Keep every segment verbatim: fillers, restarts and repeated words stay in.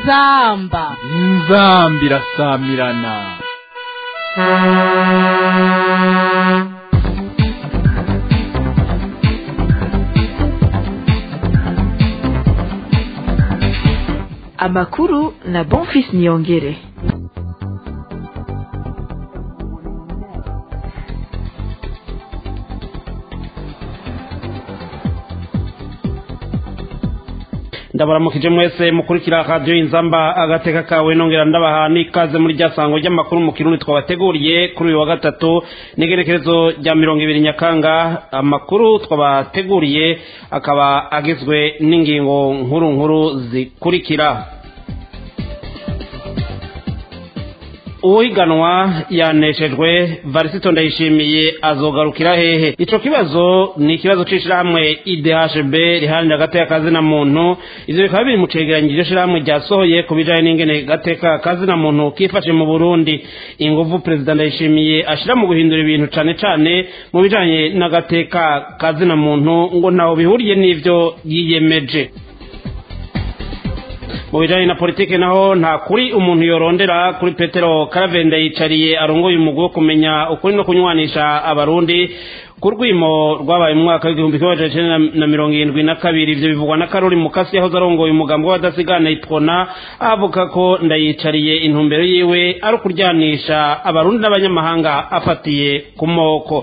inzamba inzamba irasamirana. Amakuru na Bonfils Niyongere. ndabaramukije mwese mukurikira radio inzamba agateka kawe nongera ndabaha nikaze muri ryasango ry'amakuru mu kirundi twabateguriye kuri uyu wa gatatu n'igerekerezo rya mirongo ibiri Nyakanga. Amakuru twabateguriye akaba agizwe n'ingingo nkuru nkuru zikurikira. Uhiganwa yaneshejwe, Varisito Ndayishimiye azogarukira hehe? Ico kibazo ni ikibazo c'ishirahamwe I D H B riharanira agateka kazina muntu. Ivyo bikaba biri mu cegeranyo iryo shirahamwe ryasohoye ku bijanye n'ingene gateka kazina muntu kifashe mu Burundi. Inguvu Perezida Ndayishimiye ashira mu guhindura ibintu cane cane mu bijanye n'agateka kazina muntu ngo ntaho bihuriye n'ivyo yiyemeje. Mu bijanye na politike naho nta kuri umuntu yorondera kuri Petero Karavenda yicariye arongoye umugwi wo kumenya ukuri no kunywanisha abarundi ku rwimo rwabaye mu mwaka w'igihumbi kimwe amajana icenda na mirongo irindwi na kabiri. Ivyo bivugwa na Karoli Mukasi yahoze arongoye umugambi w'abadasigana Iprona, avuga ko Ndayicariye intumbero yiwe ari ukuryanisha abarundi n'abanyamahanga afatiye ku moko.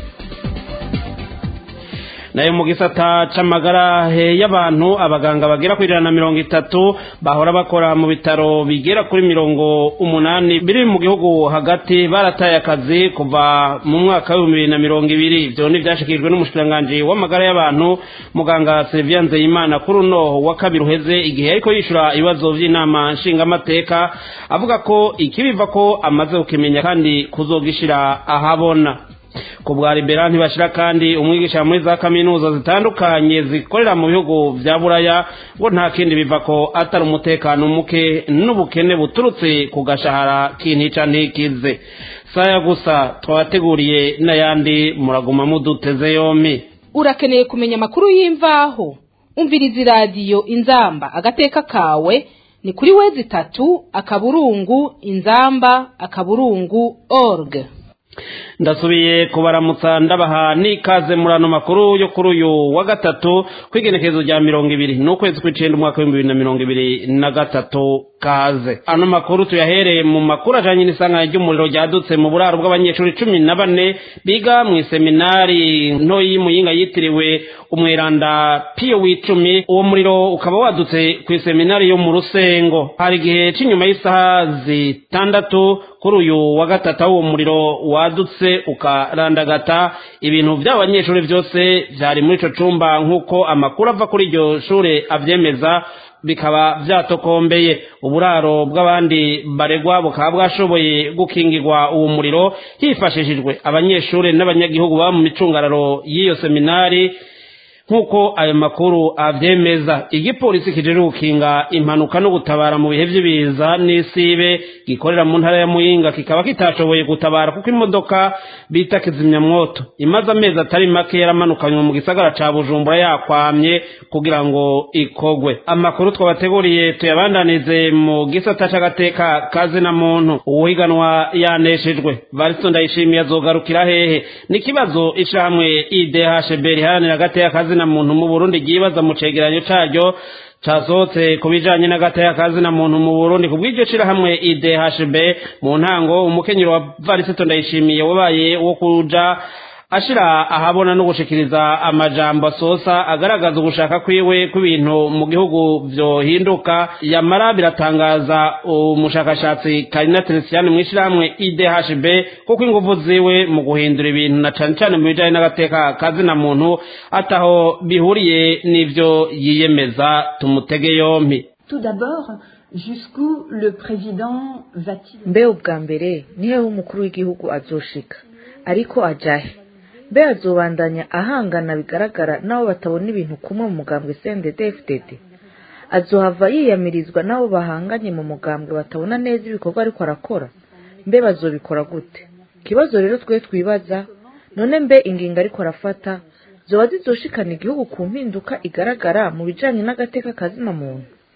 Nayo mu gisata c'amagara y'abantu abaganga bagera kuri ijana na mirongo itatu bahora bakora mu bitaro bigera kuri mirongo umunani biri mu gihugu hagati barataye akazi kuva mu mwaka w'ibihumbi bibiri na mirongo ibiri. Ivyo ni vyashikirijwe n'umushikiranganji w'amagara y'abantu muganga Sylvia Nzeyimana kuri uno wa kabiri uheze igihe ariko yishura ibibazo vy'inama nshingamateka, avuga ko ikibiva ko amaze kukimenya kandi kuzogishira ahabona. Kubwa Libera ntibashira kandi umwigisha muri za kaminuza zitandukanye zikorera mu bihugu vya Buraya ngo nta kindi biva ko atari umutekano muke n'ubukene buturutse ku gashahara kintica ntikize. Saya gusa twabateguriye n'ayandi muraguma muduteze yompi. Urakeneye kumenya amakuru y'imvaho? Umviriza radio Inzamba agateka kawe ni kuri wezi tatu akaburungu inzamba akaburungu org. Ndasubiye kubaramutsa ndabaha nikaze murano makuru yo kuri uyu wa gatatu kwigenekezo rya mirongo ibiri n'ukwezi kw'icenda umwaka w'ibihumbi bibiri na mirongo ibiri na gatatu. Kaze ano makuru tuyahereye mu makuru ajanye n'isanganya ry'umuriro ryadutse mu buraro bw'abanyeshuri cumi na bane biga mu seminari nto y'Imuyinga yitiriwe Umweranda Pio w'icumi. Uwo muriro ukaba wadutse ku seminari yo mu Rusengo hari gihe c'inyuma y'isaha zitandatu kuri uyu wa gatatu. Uwo muriro wadutse ukarandagata ibintu by'abanyeshuri byose byari muri ico cumba nk'uko amakuru ava kuri iryo shure avyemeza, bikaba vyatokombeye. Uburaro bw'abandi baregwa bukaba bwashoboye gukingirwa uwo muriro hifashishijwe abanyeshuri n'abanyagihugu ba mu micungararo y'iyo seminari nkuko ayo makuru avyemeza. Igipolisi kijeje gukinga impanuka no gutabara mu bihe vy'ibiza n'isibe gikorera mu ntara ya Muyinga kikaba kitashoboye gutabara kuko imodoka bita kizimyamwoto imaze amezi atari make yaramanukanywe mu gisagara ca Bujumbura yakwamye kugira ngo ikogwe. Amakuru twabateguriye tuyabandanize mu gisata c'agateka kazi na muntu. Uhiganwa yaneshejwe, Varisito Ndayishimiye azogarukira hehe? Ni kibazo ishamwe I D H B riharanira agateka kazi na muntu mu Burundi gibaza mu cegeranyo caryo casohotse ku bijanye n'agateka kazina muntu mu Burundi. Kubw'iryo shirahamwe I D H B mu ntango umukenyero wa Varisito Ndayishimiye wabaye wo kuja ashira ahabona no gushikiriza amajambo asosa agaragaza ugushaka kwiwe kw'ibintu mu gihugu vyohinduka. Yamara biratangaza umushakashatsi Karina Teresiane mw'ishirahamwe I D H B kuko inguvu ziwe mu guhindura ibintu na cane cane mu bijanye n'agateka kazina muntu ataho bihuriye n'ivyo yiyemeza. Tumutege yompi. Tout d'abord, jusqu'où le président va-t-il? Mbe ubwa mbere nihe umukuru w'igihugu azoshika, ariko ajahe? Mbe azobandanya ahangana bigaragara nabo batabona ibintu kumwe mu mugambwe C N D D F D D? Azohava yiyamirizwa nabo bahanganye mu mugambwe batabona neza ibikorwa ariko arakora? Mbe bazobikora gute? Kibazo rero twe twibaza, none mbe ingingo ariko arafata zoba zizoshikana igihugu ku mpinduka igaragara mu bijanye n'agateka kazina muntu?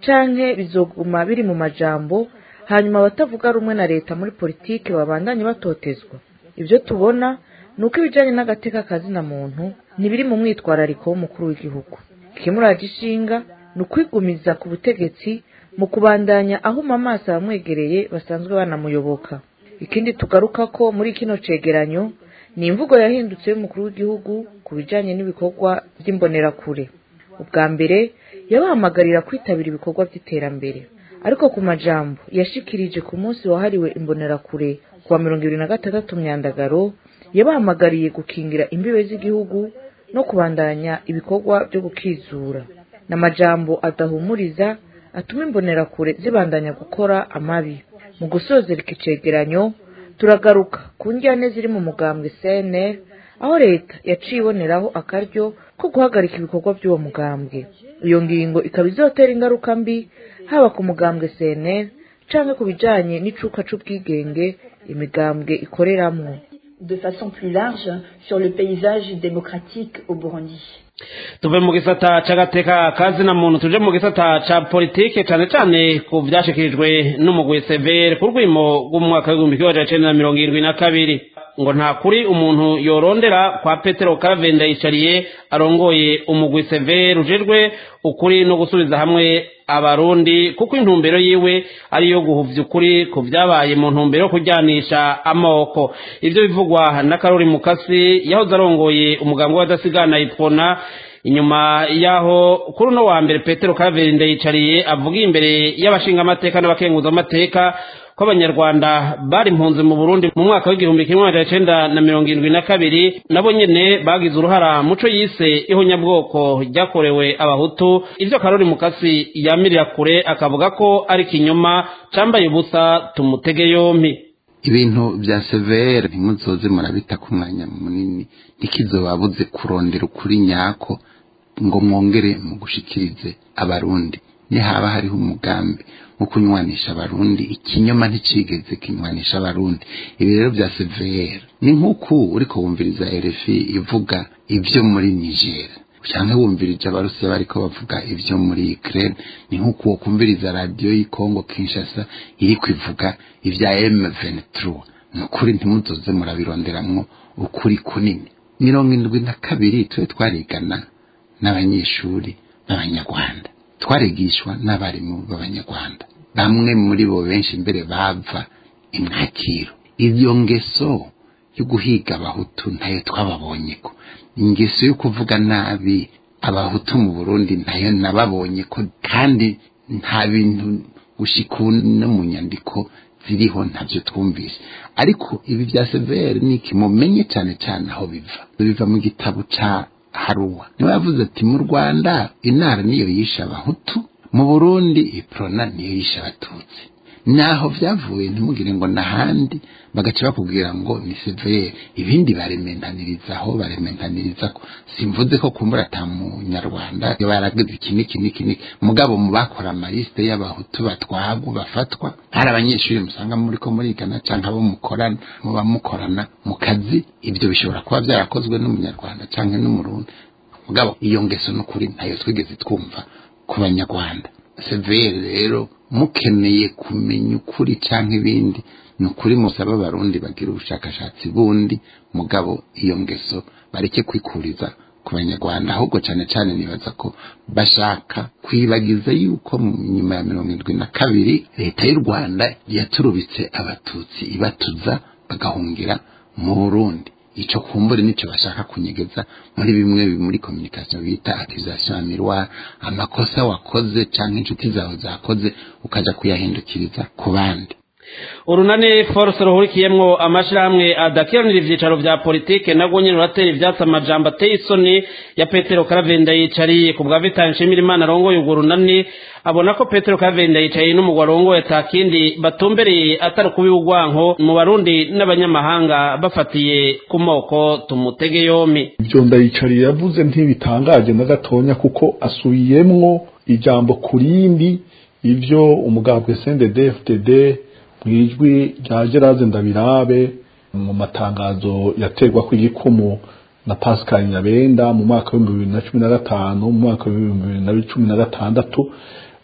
canke bizoguma biri mu majambo hanyuma abatavuga rumwe na leta muri politike babandanye batotezwa? Ivyo tubona nuko ibijanye n'agateka kazina muntu ntibiri mu mwitwarariko w'umukuru w'igihugu. Ikimuraje ishinga ni ukwigumiza ku butegetsi mu kubandanya aho amaso abamwegereye basanzwe banamuyoboka. Ikindi tugaruka ko muri kino cegeranyo ni imvugo yahindutse y'umukuru w'igihugu ku bijanye n'ibikorwa vy'imbonerakure. Ubwa mbere yabahamagarira kwitabira ibikorwa vy'iterambere, ariko ku majambo yashikirije ku munsi wahariwe imbonerakure kuwa mirongo ibiri na gatandatu Myandagaro yabahamagariye gukingira imbibe z'igihugu no kubandanya ibikorwa byo gukizura. N'amajambo adahumuriza atuma imbonerakure zibandanya gukora amabi. Mu gusozera iki cegeranyo turagaruka ku njyane ziri mu mugambwe C N L, aho leta yaciye iboneraho akaryo ko guhagarika ibikorwa by'uwo mugambwe. Iyo ngingo ikaba izotera ingaruka mbi haba ku mugambwe C N L canke ku bijanye n'icuka c'ubwigenge imigambwe ikoreramwo. De façon plus large sur le paysage démocratique au Burundi. Tuve mu gisata c'agateka kazina muntu tuje mu gisata ca politike cane cane ku vyashikirijwe n'umugwi Severe ku rwimo rw'umwaka w'igihumbi kimwe amajana icenda na mirongo irindwi na kabiri ngo nta kuri umuntu yorondera kwa Petero Karavenda yicariye arongoye umugwi Severe ujejwe ukuri no gusubiza hamwe abarundi kuko intumbero yiwe ari yo guhuvya ukuri ku vyabaye mu ntumbero yo kujyanisha amoko. Ivyo bivugwa na Karori Mukasi yahoze arongoye umugambwe w'adasigana Ipfona. Inyuma yaho kuri no wa mbere Petero Karavenda yicariye avuga imbere y'abashinga amateka n'abakenguza amateka ko abanyarwanda bari impunzi mu Burundi mu mwaka w'igihumbi kimwe amajana icenda na mirongo irindwi na kabiri nabo nyene bagize uruhara muco yise ihonyabwoko ryakorewe abahutu. Ivyo Karori Mukasi yamirira kure akavuga ko ari kinyoma cambaye ubusa tumutege yompi. Ibintu vya Severe ntimuzoze murabita ku mwanya munini ntikizobabuze kurondera ukuri nyako ngo mwongere mu gushikirize abarundi. Ni haba hariho umugambi wo kunywanisha abarundi, ikinyoma nticigeze kinywanisha abarundi. Ibi rero vya Severe ni nk'uko uriko wumviriza R F I ivuga ivyo muri Niger canke wumvirije abarusiya bariko bavuga ivyo muri Ukraine, ni nk'uko wokumviriza radio y'Kongo Kinshasa iriko ivuga ivya M vingt-trois. Nukuri ntimuzoze murabironderamwo ukuri kunini. mirongo indwi na kabiri twe twarigana n'abanyeshuri b'abanyarwanda, twarigishwa n'abarimu b'abanyarwanda, bamwe muri bo benshi mbere bava imwakiro. Iyo ngeso yo guhiga abahutu ntayo twababonyeko. Ingeso yo kuvuga nabi abahutu mu Burundi nayo nababonye ko, kandi nta bintu gushikuna mu nyandiko ziriho ntavyo twumvise. Ariko ibi bya Severe niki mumenye cyane cyane aho biva. Biva mu gitabo ca Haruwa. Niwe yavuze ati mu Rwanda intara niyo yisha abahutu, mu Burundi Iprona niyo yisha abatutsi. Naho vyavuye ntimugire ngo nahandi bagaca bakubwira ngo ni Severe. Ibindi barementanirizaho barementaniriza ko simvuze ko kumbura ta mu Nyarwanda baragize iki niki niki niki, mugabo mu bakora amaliste y'abahutu batwago bafatwa hari abanyeshuri musanga muri ko muri kana canka bo mukorana mu bamukorana mu kazi. Ibyo bishobora kuba byarakozwe n'umunyarwanda canke n'umurundi, mugabo iyo ngeso n'ukuri ntayo twigeze twumva ku banyarwanda. Severe rero mukeneye kumenya ukuri canke ibindi nukuri musaba abarundi bagira ubushakashatsi bundi, mugabo iyo ngeso bareke kwikuriza ku banyarwanda. Ahubwo cane cane nibaza ko bashaka kwibagiza yuko nyuma ya mirongo indwi na kabiri leta y'u Rwanda yaturubitse abatutsi ibatuza bagahungira mu Burundi. Ico kumbure nico bashaka kunyegeza muri bimwe muri communication bita accusation miroir, amakosa wakoze canke inshuti zawe zakoze ukaja kuyahindukiriza ku bandi. Urunani force ruhurikiyemwo amashirahamwe adakiranira ivyicaro vya politike nagwo nyene ruratera ivyatsi amajambo ateye isoni ya Petero Karavenda yicariye. Ku bwa Vital Nshimirimana arongoye urwo runani abona ko Petero Karavenda yicariye n'umugwi arongoye atakindi batumbereye atari kubi ugwanko mu Barundi n'abanyamahanga bafatiye ku moko tumutege yompi. Ivyo ndayicariye yavuze ntibitangaje na gatonya kuko asubiyemwo ijambo kurindi ivyo umugambwe C N D D F D D mwijwi rya Gerard Ndabirabe mu matangazo yategwa kw'igikumu na Pascal Nyabenda mu mwaka wa bibiri na cumi na gatanu mu mwaka wa bibiri na cumi na gatandatu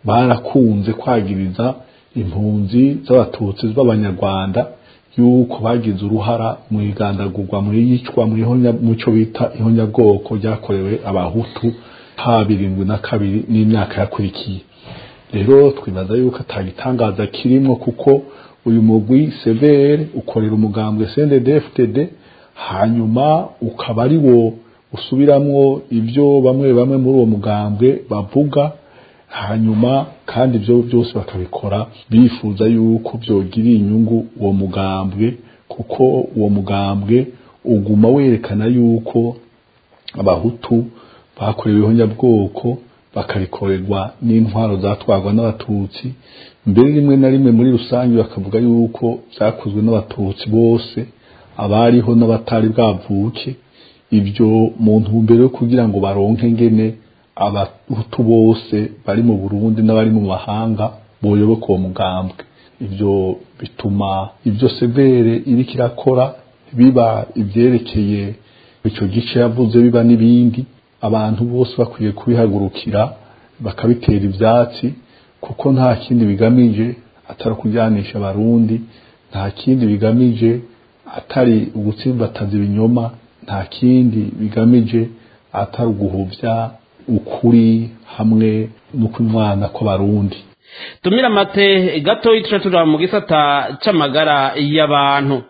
barakunze kwagiriza impunzi z'abatutsi b'abanyarwanda yuko bagize uruhara mu igandagurwa mu yicwa mu ihonya muco bita ihonyabwoko ryakorewe abahutu ha birindwi na kabiri n'imyaka yakurikiye. Rero twibaza yuko atagitangaza kirimo kuko uyu mugwi severe ukorera umugambwe C N D D F T D hanyuma ukaba ari wo usubiramwo ibyo bamwe bamwe muri uwo mugambwe bavuga, hanyuma kandi ibyo byose bakabikora bifuza yuko byogirira inyungu uwo mugambwe, kuko uwo mugambwe uguma werekana yuko abahutu bakorewe ihonyabwoko bakarikorerwa n'intwaro zatwarwa n'abatutsi, mbere rimwe na rimwe muri rusange bakavuga yuko byakozwe n'abatutsi bose abariho n'abatari bwavuke. Ibyo mu ntumbero yo kugira ngo baronke ngene abahutu bose bari mu Burundi n'abari mu mahanga boyoboka uwo mugambwe. Ibyo bituma ibyo severe iri kirakora biba ibyerekeye icyo gice yavuze biba n'ibindi, abantu bose bakwiye kubihagurukira bakabitera ibyatsi, kuko nta kindi bigamije atari kujyanisha abarundi, nta kindi bigamije atari ugutsimbataza ibinyoma, nta kindi bigamije atari uguhuvya ukuri hamwe no kwimwana ko barundi. Tumira mate gato ico tura mu gisata c'amagara y'abantu.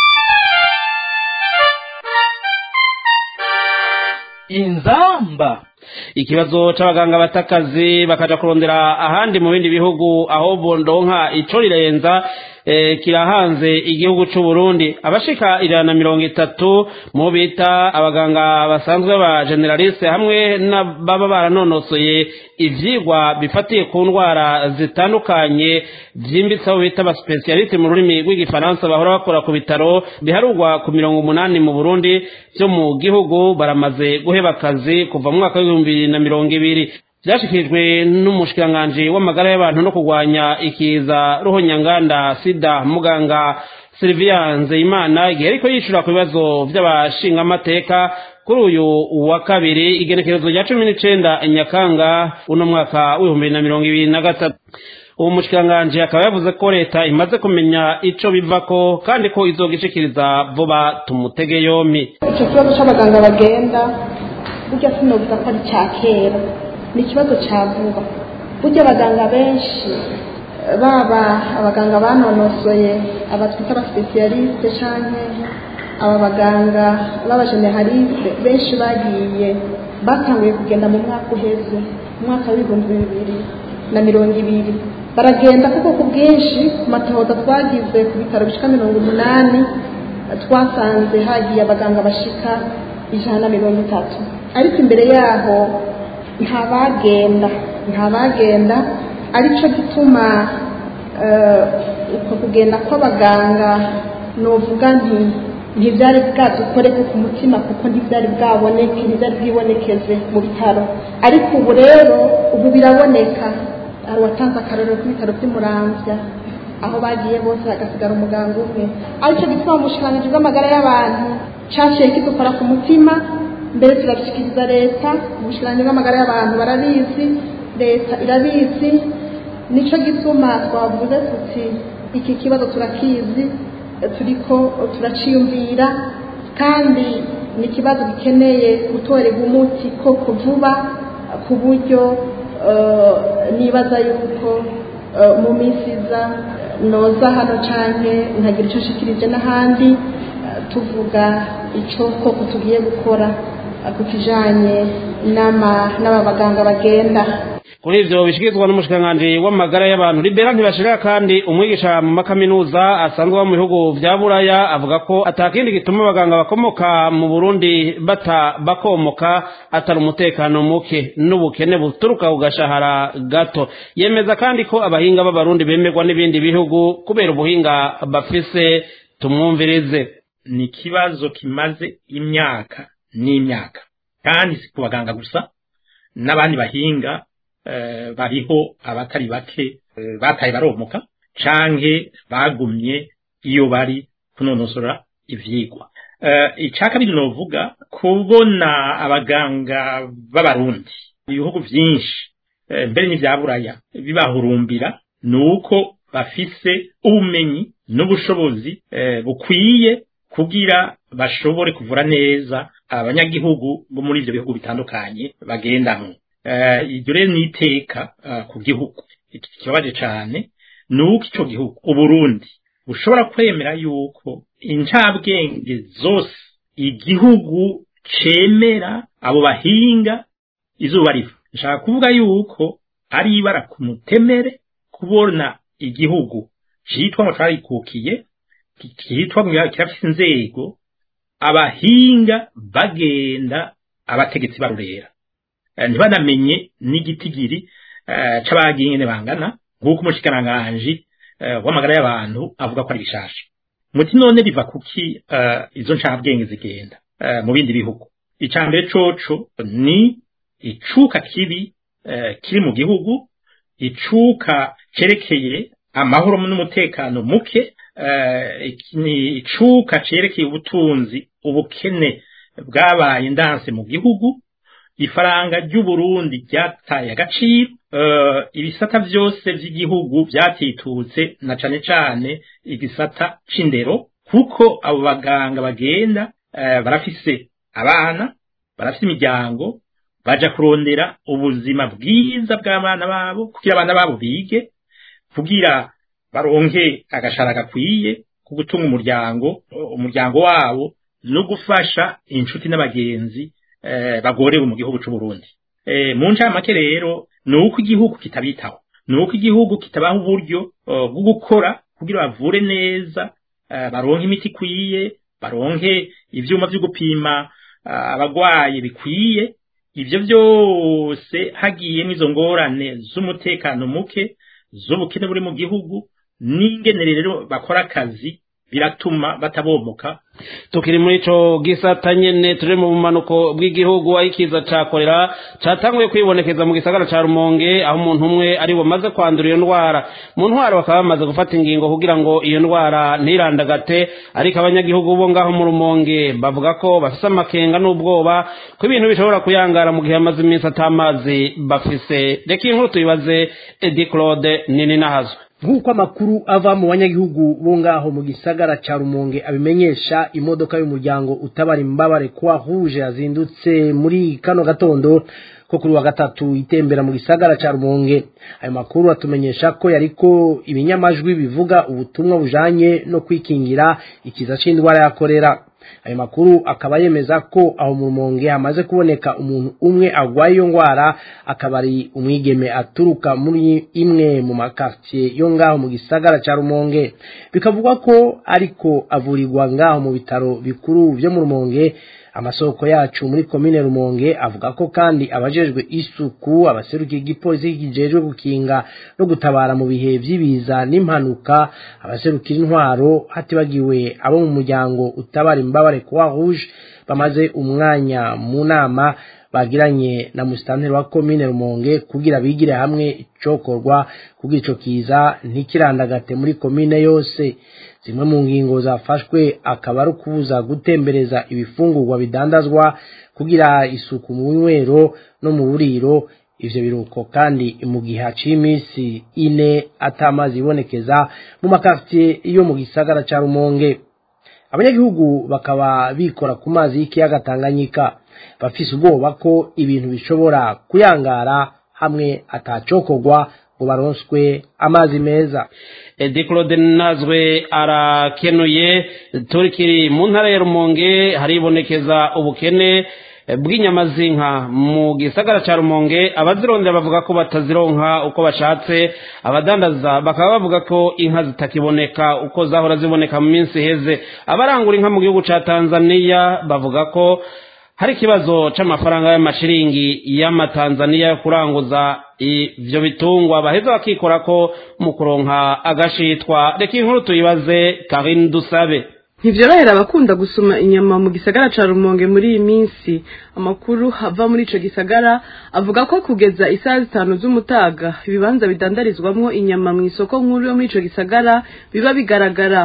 Inzamba ikibazo c'abaganga batakazi bakaja kurondera ahandi mu bindi bihugu aho bondonka ico rirenza e, kirahanze igihugu c'u Burundi. Abashika ijana na mirongo itatu mu bita abaganga basanzwe ba generaliste hamwe na baba baranonosoye ivyigwa bifatiye ku ndwara zitandukanye vyimbitse aho bita ba specialiste mu rurimi rw'igifaransa bahora bakora ku bitaro biharugwa ku mirongo umunani mu Burundi byo mu gihugu baramaze guheba akazi kuva mu mwaka w'ibihumbi bibiri na mirongo ibiri. Byashikirijwe n'umushikiranganje w'amagara y'abantu no kurwanya ikiza ruhonyanganda sida muganga Sylvia Nzeyimana igihe ariko yishura ku bibazo by'abashinga amateka kuri uyu wa kabiri igenekerezo rya cumi n'icenda Nyakanga uno mwaka w'ibihumbi bibiri na mirongo ibiri na gatatu. Uwo mushikiranganje akaba yavuze ko leta imaze kumenya ico bivako kandi ko izogishikiriza vuba tumutege yompi. Ico kibazo c'abaganga bagenda burya sinovuga ko ari ca kera, ni ikibazo ca vuba. Burya abaganga benshi baba abaganga banonosoye abatwita aba specialiste canke aba baganga baba generaliste benshi bagiye batanguye kugenda mu mwaka uheze mu mwaka w'ibihumbi bibiri na mirongo ibiri baragenda kuko ku bwinshi ku matohoza twagize ku bitaro bishika mirongo umunani twasanze hagiye abaganga bashika ijana na mirongo itatu, ariko imbere yaho ntabagenda ntabagenda arico gituma uko kugenda kw'abaganga novuga nti ntibyari bwadukoreko ku mutima kuko ntibyari bwaboneke ntibyari bwibonekeze mu bitaro, ariko ubu rero ubu biraboneka. Hari watanze akarorero ku bitaro by'Umuramvya aho bagiye bose hagasigara umuganga umwe, aricyo gituma umushikiranganji bw'amagara y'abantu caciye kidukora ku mutima, mbere turabishikiriza leta. Umushikiranganji bw'amagara y'abantu barabizi, leta irabizi, nico gituma twavuze tuti iki kibazo turakizi, turiko turaciyumvira kandi ni kibazo gikeneye gutorerwa umuti ko kuvuba ku buryo uh, nibaza yuko uh, mu minsi iza noza hano canke nkagira ico nshikirije n'ahandi uh, tuvuga ico koko tugiye gukora uh, ku kijanye n'ababaganga bagenda. Kuri ivyo bishikirizwa n'umushikiranganje w'amagara y'abantu Libera Ntibashira kandi umwigisha mu makaminuza asanzwe mu bihugu vya Buraya avuga ko atakindi gituma abaganga bakomoka mu Burundi bata bakomoka atari umutekano muke n'ubukene buturuka ku gashahara gato. Yemeza kandi ko abahinga b'abarundi bemerwa n'ibindi bihugu kubera ubuhinga bafise. Tumwumvirize. Ni kibazo kimaze imyaka n'imyaka kandi si kubaganga gusa n'abandi bahinga Uh, bariho abatari bake uh, bataye baromuka canke bagumye iyo bari kunonosora ivyigwa. Uh, icaka biri novuga kubona abaganga b'abarundi ibihugu vyinshi mbere n'ivya buraya bibahurumbira nuko bafise ubumenyi n'ubushobozi bukwiye kugira bashobore kuvura neza abanyagihugu bo muri ivyo bihugu bitandukanye bagendamwo. Iryo rero n'iteka ku gihugu. Ikibabaje cane nuko ico gihugu Uburundi bushobora kwemera yuko incabwenge zose igihugu cemera abo bahinga izuba riva. Nshaka kuvuga yuko ari ibara ku mutemere kubona igihugu citwa ngo carikukiye kitwa ngo kirafise inzego abahinga bagenda abategetsi barurera ntibanamenye n'igitigiri c'abagingene bangana nk'uko umushikiranganji w'amagara y'abantu avuga ko ari bishasha. Muti none biva kuki izo ncabwenge zigenda mu bindi bihugu? Icambere coco ni icuka kibi kiri mu gihugu, icuka cerekeye amahoro n'umutekano muke, ni icuka cerekeye ubutunzi ubukene bwabaye ndanse mu gihugu, ifaranga ry'Uburundi ryataye agaciro, ibisata vyose vy'igihugu vyatitutse na cane cane igisata c'indero, kuko abo baganga bagenda barafise abana, barafise imiryango, baja kurondera ubuzima bwiza bw'abana babo kugira abana babo bige, kugira baronke agashara gakwiye ku gutunga umuryango umuryango wabo no gufasha inshuti n'abagenzi bagorewe mu gihugu c'u Burundi. Mu ncamake rero nuko igihugu kitabitaho, nuko igihugu kitabaho uburyo bwo gukora kugira bavure neza, baronke imiti ikwiye, baronke ivyuma vyo gupima abagwaye bikwiye. Ivyo vyose hagiyemo izo ngorane z'umutekano muke, z'ubukene buri mu gihugu, n'ingene rero bakora akazi biratuma batabomoka. Tukiri muri ico gisata nyene turi mu bumanuko bw'igihugu aho ikiza ca kolera catanguye kwibonekeza mu gisagara ca Rumonge, aho umuntu umwe ari bumaze kwandura iyo ndwara. Mu ntwaro bakaba bamaze gufata ingingo kugira ngo iyo ndwara ntirandagate, ariko abanyagihugu bo ngaho mu Rumonge bavuga ko bafise amakenga n'ubwoba ko ibintu bishobora kuyangara mu gihe amaze iminsi atamazi bafise. Reka inkuru tuyibaze Edi Claude nini nahazwe. Nk'uko amakuru ava mu banyagihugu bo ngaho mu gisagara ca Rumonge abimenyesha, imodoka y'umuryango utabara imbabare kwa Rouge yazindutse muri kano gatondo ko kuri wa gatatu itembera mu gisagara ca Rumonge. Ayo makuru atumenyesha ko yariko ibinyamajwi bivuga ubutumwa bujanye no kwikingira ikiza c'indwara ya kolera. Ayo makuru akaba yemeza ko aho mu Rumonge hamaze kuboneka umuntu umwe agwaye iyo ngwara, akaba ari umwigeme aturuka muri imwe mu makartier yo ngaho mu gisagara ca Rumonge. Bikavugwa ko ariko avurirwa ngaho mu bitaro bikuru vyo mu Rumonge. Amasoko yacu muri komine Rumonge avuga ko kandi abajejwe isuku, abaserukiye igipolisi kijejwe gukinga no gutabara mu bihe vy'ibiza n'impanuka, abaserukira intwaro hatibagiwe abo mu muryango utabara imbabare kwa Rouge bamaze umwanya mu nama bagiranye na musitanteri wa komine Rumonge kugira bigire hamwe icokorwa kugira ico kiza ntikirandagate muri komine yose. Zimwe mu ngingo zafashwe akaba ari kubuza gutembereza ibifungurwa bidandazwa, kugira isuku mu nywero no mu buriro. Ivyo biruko kandi mu gihe haciye iminsi ine atamazi ibonekeza mu makartier yo mu gisagara ca Rumonge. Abanyagihugu bakaba bikora ku mazi y'ikiyaga Tanganyika, bafise ubwoba ko ibintu bishobora kuyangara hamwe atacokorwa ngo baronswe amazi meza. Edi Claude nazwe arakenuye. Turikiri mu ntara ya Rumonge haribonekeza ubukene bw'inyama z'inka mu gisagara ca Rumonge. Abazirondera bavuga ko batazironka uko bashatse, abadandaza bakaba bavuga ko inka zitakiboneka uko zahora ziboneka mu minsi heze. Abarangura inka mu gihugu ca Tanzania bavuga ko hari kibazo c'amafaranga y'amashiringi y'amatanzania yo kuranguza ivyo bitungwa, baheza bakikora ko mu kuronka agashitwa. Reka inkuru tuyibaze Karine Dusabe. Ntivyorohera abakunda gusoma inyama mu gisagara ca Rumonge muri iyi minsi. Amakuru hava muri ico gisagara avuga ko kugeza isaha zitanu z'umutaga ibibanza bidandarizwamwo inyama mu isoko nkuru yo muri ico gisagara biba bigaragara.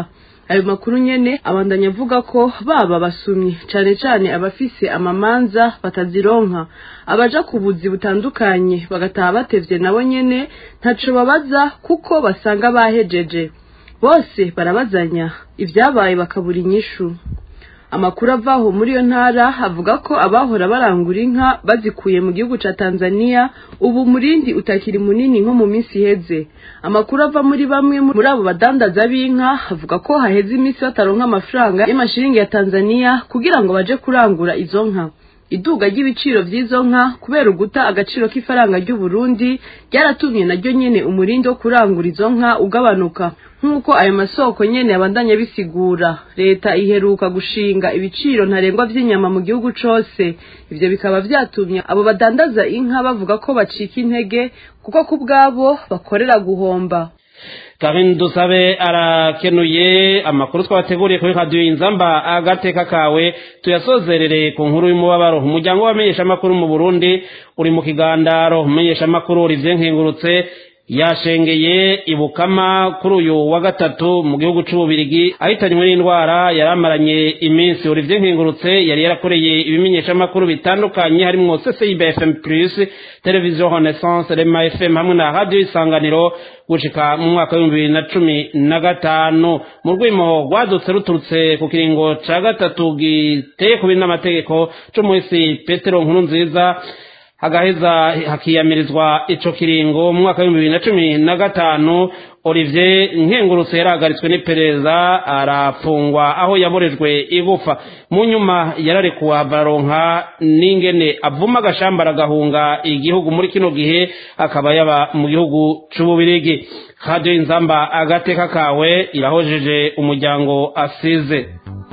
ayo makuru nyene abandanya avuga ko baba basumyi cane cane abafise amamanza batazironka abaja ku buzi butandukanye bagataha batevye nabo nyene ntaco babaza kuko basanga bahejeje bose barabazanya ivyabaye bakabura inyishu. Amakuru avaho muri iyo ntara avuga ko abahora barangura inka bazikuye mu gihugu ca Tanzania ubu murindi utakiri munini nko mu minsi iheze. Amakuru ava muri bamwe muri abo badandaza b'inka avuga ko haheze iminsi bataronka amafaranga y'amashiringi ya Tanzania kugira ngo baje kurangura izo nka. Iduga ry'ibiciro vy'izo nka kubera uguta agaciro k'ifaranga ry'u Burundi ryaratumye naryo nyene umurindi wo kurangura izo nka ugabanuka. Nkuko ayo masoko nyene abandanya bisigura, leta iheruka gushinga ibiciro ntarengwa vy'inyama mu gihugu cose. Ivyo bikaba vyatumye abo badandaza inka bavuga ko bacika intege kuko kubwabo bakorera guhomba. Karine Dusabe arakenuye amakuru twabateguriye kuri radio Inzamba agateka kawe tuyasozerere ku nkuru y'umubabaro. Umuryango wamenyesha amakuru mu Burundi uri mu kigandaro. Umenyesha amakuru Olivier Nkengurutse yashengeye ibukama kuri uyu wa gatatu mu gihugu c'Ububirigi ahitanywe n'indwara yaramaranye iminsi. Olivier Nkengurutse yari yarakoreye ibimenyesha amakuru bitandukanye harimo C C I B F M plus, Television Renaissance, Rema F M hamwe na Radio Isanganiro gushika mu mwaka w'ibihumbi bibiri na cumi na gatanu. Mu rwimo rwadutse ruturutse ku kiringo ca gatatu giteye ku n'amategeko c'umuhisi Petero Nkurunziza hagaheza hakiyamirizwa ico kiringo mu mwaka w'ibihumbi bibiri na cumi na gatanu. Olivier Nkengurutse yarahagaritswe n'iperereza arafungwa aho yaborejwe igufa. Mu nyuma yararekuwe baronka n'ingene avuma agashambara agahunga igihugu muri kino gihe akaba yaba mu gihugu c'Ububirigi. Radio Inzamba agateka kawe irahojeje umuryango asize.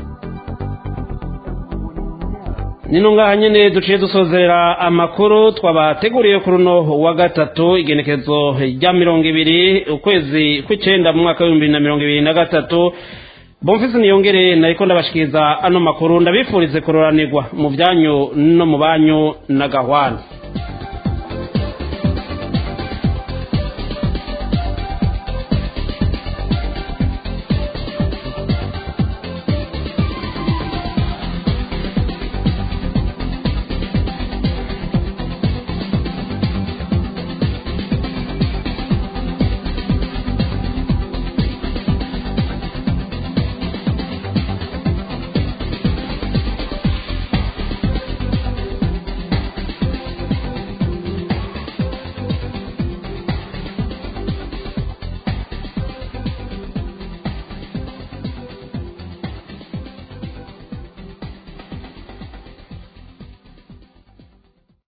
Nino ngaha nyene duciye dusozera amakuru twabateguriye kuri no wa gatatu igenekezo rya mirongo ibiri ukwezi kw'icenda mu mwaka w'ibihumbi bibiri na mirongo ibiri na gatatu. Bonfisi niyongere nariko ndabashikiriza ano makuru ndabifurize kuroranirwa mu vyanyu no mu banyu na gahwana.